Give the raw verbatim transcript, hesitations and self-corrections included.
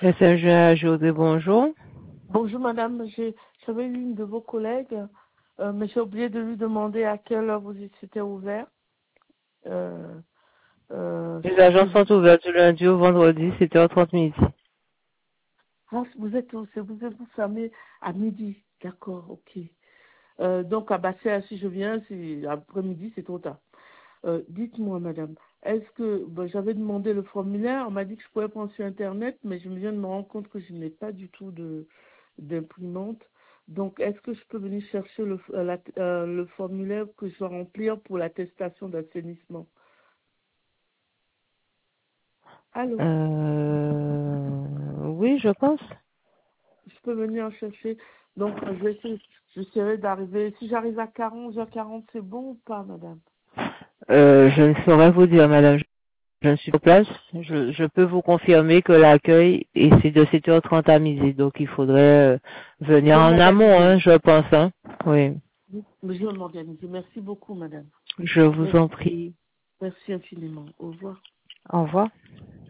S M G A José, bonjour. Bonjour madame, J'ai- j'avais eu une de vos collègues, euh, mais j'ai oublié de lui demander à quelle heure vous étiez ouvert. Euh, euh, Les si agences vous... sont ouvertes du lundi au vendredi, sept heures trente midi. Ah, vous êtes c'est vous êtes vous fermé à midi, d'accord, ok. Euh, donc à Bastia, si je viens, si après-midi, c'est trop tard. Euh, dites-moi madame, est-ce que bon, j'avais demandé le formulaire, on m'a dit que je pouvais prendre sur internet, mais je me viens de me rendre compte que je n'ai pas du tout de d'imprimante. Donc, est-ce que je peux venir chercher le, euh, la- euh, le formulaire que je dois remplir pour l'attestation d'assainissement? Allô? Euh, oui, je pense. Je peux venir en chercher. Donc, euh, je vais essayer, j'essaierai d'arriver. Si j'arrive à quarante, onze heures quarante, c'est bon ou pas, madame? Euh, je ne saurais vous dire, madame. Je ne suis pas place. Je, je peux vous confirmer que l'accueil est c'est de sept heures trente à midi, donc il faudrait euh, Je venir vais en amont, m'organiser. hein, je pense. Hein. Oui, Mais je vais m'organiser. Merci beaucoup, madame. je vous Merci, en prie. merci infiniment. Au revoir. Au revoir.